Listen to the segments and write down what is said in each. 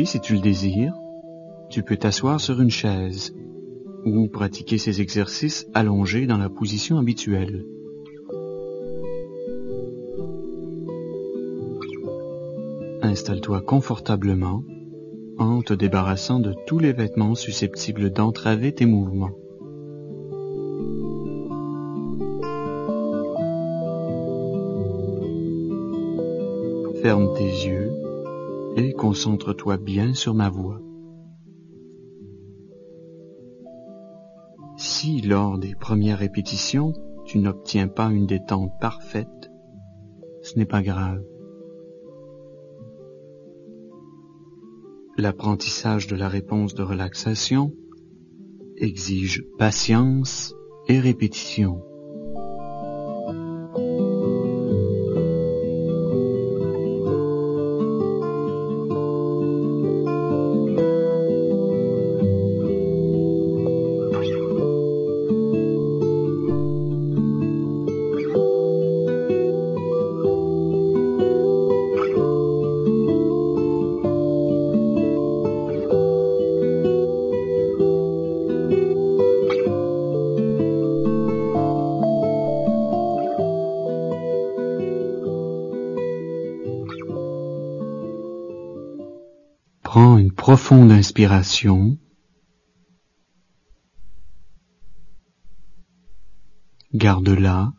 si tu le désires, tu peux t'asseoir sur une chaise ou pratiquer ces exercices allongés dans la position habituelle. Installe-toi confortablement en te débarrassant de tous les vêtements susceptibles d'entraver tes mouvements. Ferme tes yeux et concentre-toi bien sur ma voix. Si, lors des premières répétitions, tu n'obtiens pas une détente parfaite, ce n'est pas grave. L'apprentissage de la réponse de relaxation exige patience et répétition. Prends une profonde inspiration. Garde-la.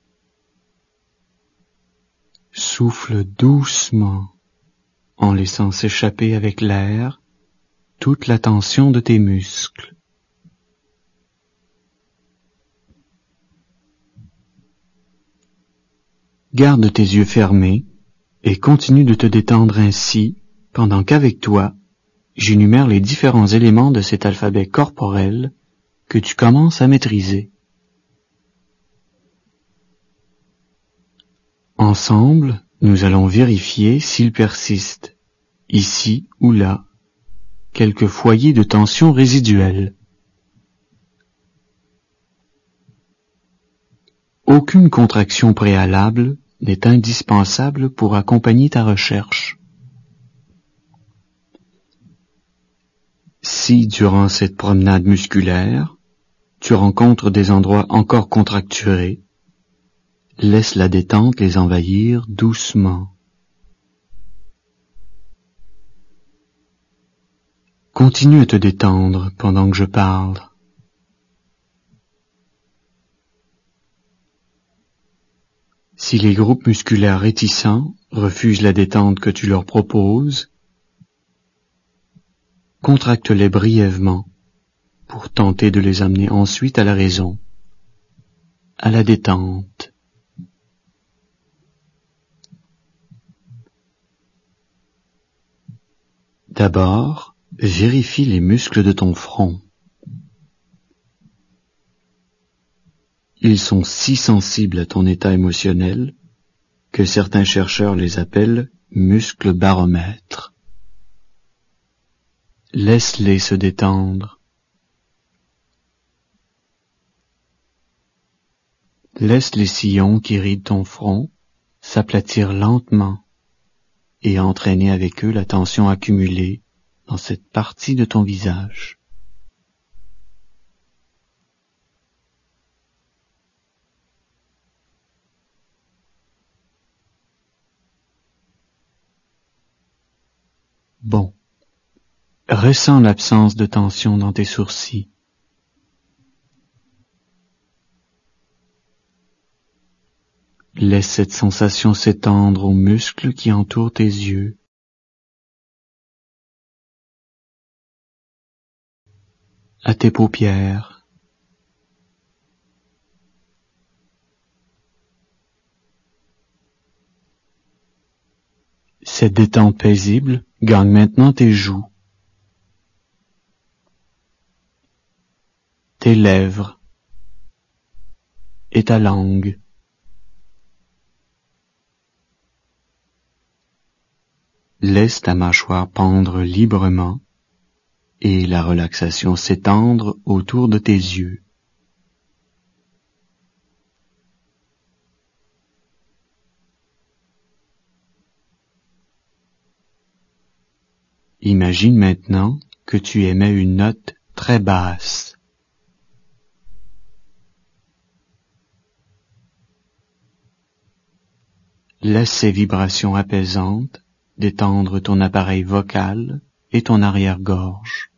Souffle doucement en laissant s'échapper avec l'air toute la tension de tes muscles. Garde tes yeux fermés et continue de te détendre ainsi pendant qu'avec toi, j'énumère les différents éléments de cet alphabet corporel que tu commences à maîtriser. Ensemble, nous allons vérifier s'il persiste, ici ou là, quelques foyers de tension résiduels. Aucune contraction préalable n'est indispensable pour accompagner ta recherche. Si, durant cette promenade musculaire, tu rencontres des endroits encore contracturés, laisse la détente les envahir doucement. Continue à te détendre pendant que je parle. Si les groupes musculaires réticents refusent la détente que tu leur proposes, contracte-les brièvement pour tenter de les amener ensuite à la raison, à la détente. D'abord, vérifie les muscles de ton front. Ils sont si sensibles à ton état émotionnel que certains chercheurs les appellent muscles baromètres. Laisse-les se détendre. Laisse les sillons qui rident ton front s'aplatir lentement et entraîner avec eux la tension accumulée dans cette partie de ton visage. Bon. Ressens l'absence de tension dans tes sourcils. Laisse cette sensation s'étendre aux muscles qui entourent tes yeux. À tes paupières. Cette détente paisible gagne maintenant tes joues, tes lèvres et ta langue. Laisse ta mâchoire pendre librement et la relaxation s'étendre autour de tes yeux. Imagine maintenant que tu émets une note très basse. Laisse ces vibrations apaisantes détendre ton appareil vocal et ton arrière-gorge.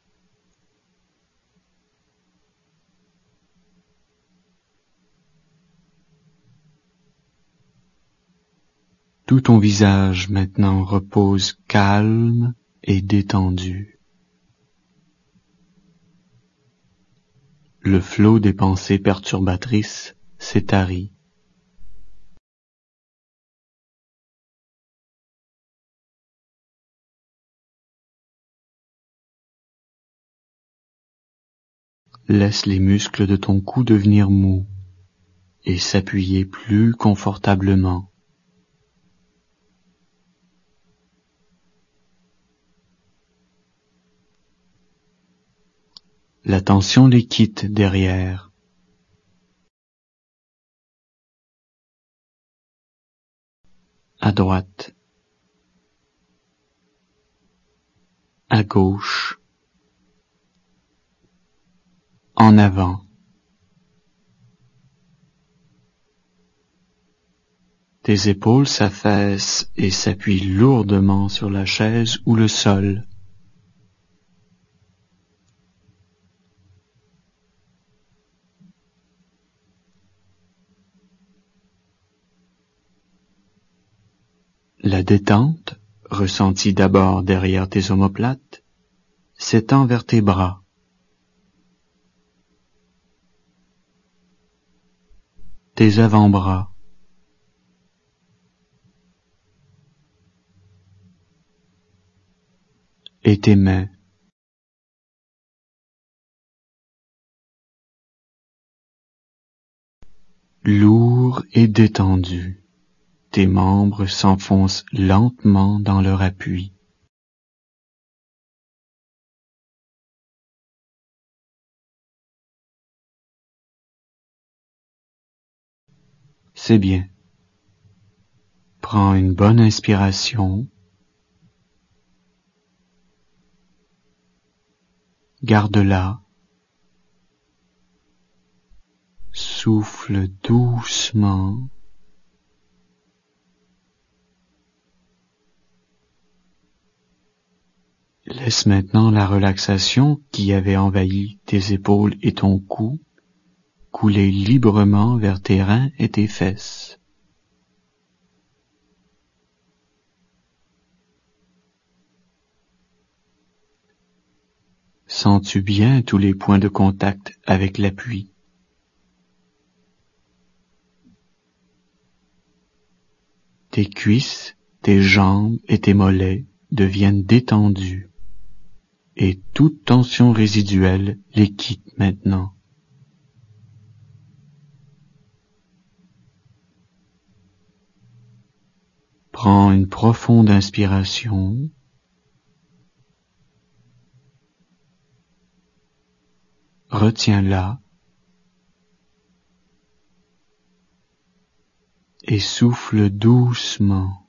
Tout ton visage maintenant repose calme et détendu. Le flot des pensées perturbatrices s'est tari. Laisse les muscles de ton cou devenir mous et s'appuyer plus confortablement. La tension les quitte derrière. À droite, à gauche, en avant. Tes épaules s'affaissent et s'appuient lourdement sur la chaise ou le sol. La détente, ressentie d'abord derrière tes omoplates, s'étend vers tes bras. Tes avant-bras. Et tes mains. Lourds et détendus, tes membres s'enfoncent lentement dans leur appui. C'est bien. Prends une bonne inspiration. Garde-la. Souffle doucement. Laisse maintenant la relaxation qui avait envahi tes épaules et ton cou couler librement vers tes reins et tes fesses. Sens-tu bien tous les points de contact avec l'appui? Tes cuisses, tes jambes et tes mollets deviennent détendus et toute tension résiduelle les quitte maintenant. Prends une profonde inspiration. Retiens-la et souffle doucement.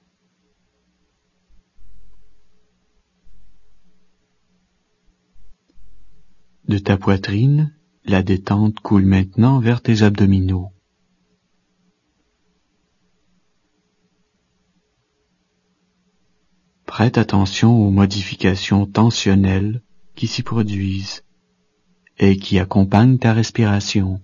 De ta poitrine, la détente coule maintenant vers tes abdominaux. Prête attention aux modifications tensionnelles qui s'y produisent et qui accompagnent ta respiration.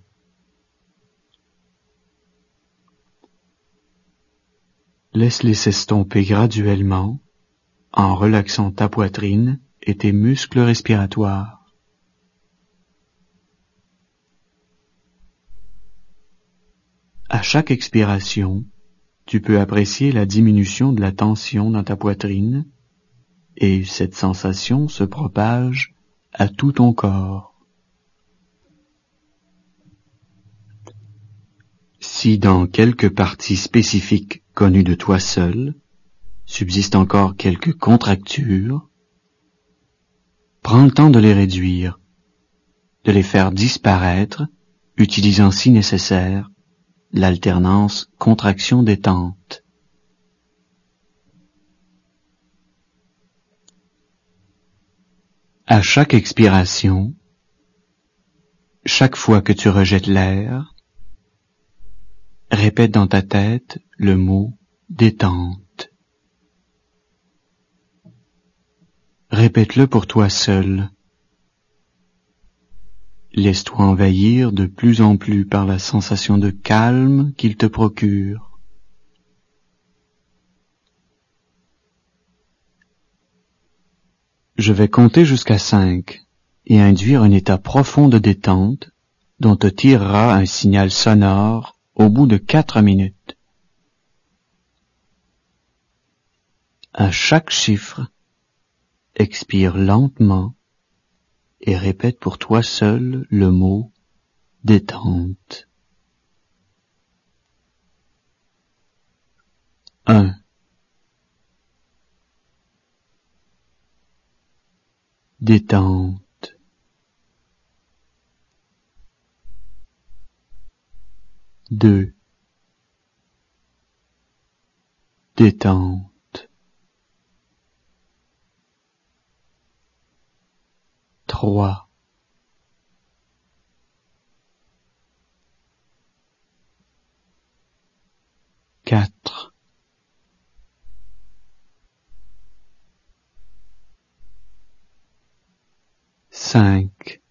Laisse-les s'estomper graduellement en relaxant ta poitrine et tes muscles respiratoires. À chaque expiration, tu peux apprécier la diminution de la tension dans ta poitrine et cette sensation se propage à tout ton corps. Si dans quelques parties spécifiques connues de toi seul, subsistent encore quelques contractures, prends le temps de les réduire, de les faire disparaître, utilisant si nécessaire l'alternance contraction-détente. À chaque expiration, chaque fois que tu rejettes l'air, répète dans ta tête le mot détente. Répète-le pour toi seul. Laisse-toi envahir de plus en plus par la sensation de calme qu'il te procure. Je vais compter jusqu'à 5 et induire un état profond de détente dont te tirera un signal sonore au bout de 4 minutes. À chaque chiffre, expire lentement et répète pour toi seul le mot détente. 1. Détente. 2. Détente. 3. 4. 5.